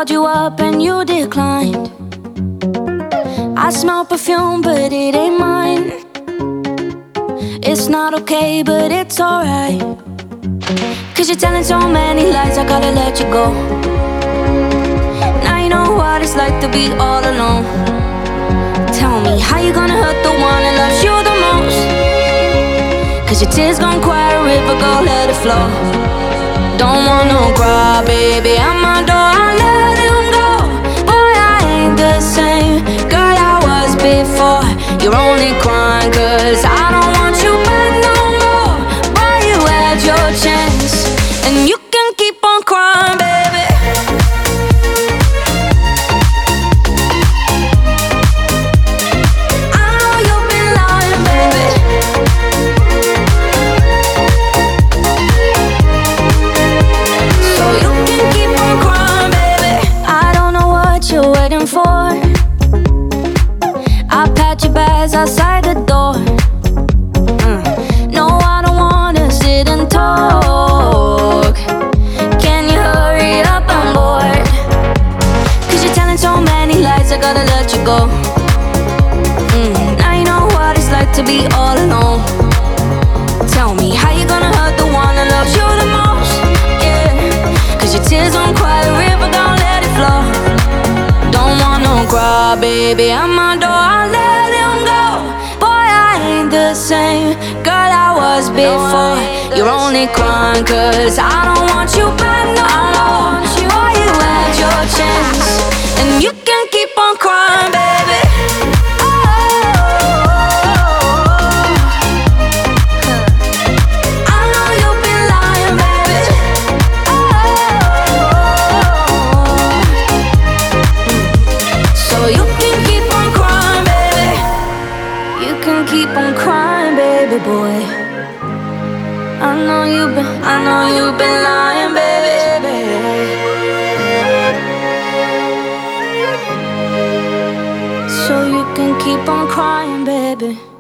Called you up and you declined. I smell perfume, but it ain't mine. It's not okay, but it's alright. Cause you're telling so many lies, I gotta let you go. Now you know what it's like to be all alone. Tell me, how you gonna hurt the one that loves you the most? Cause your tears gon' quiet a river, go let it flow. Don't want no cry, baby, at my door, I let him go. Boy, I ain't the same girl I was before. You're only crying cause I don't want you back no more. Boy, you had your chance, and you can keep on crying, baby. I know you've been lying, baby. So you can keep on crying, baby. I don't know what you're waiting for. I packed your bags outside the door. No, I don't wanna sit and talk. Can you hurry up? I'm bored. Cause you're telling so many lies, I gotta let you go. Now you know what it's like to be all alone. Tell me, how you gonna hurt the one that loves you the most? Yeah, cause your tears don't quiet a river, don't let it flow. Don't want no cry, baby, at my door, I let him go. Boy, I ain't the same girl I was before. You're only crying cause I don't want you back no more. Boy, you had your chance, and you can keep on crying, baby. I know you've been lying, baby. So you can keep on crying, baby. You can keep on crying, baby boy. I know you've been lying, baby. So you can keep on crying, baby.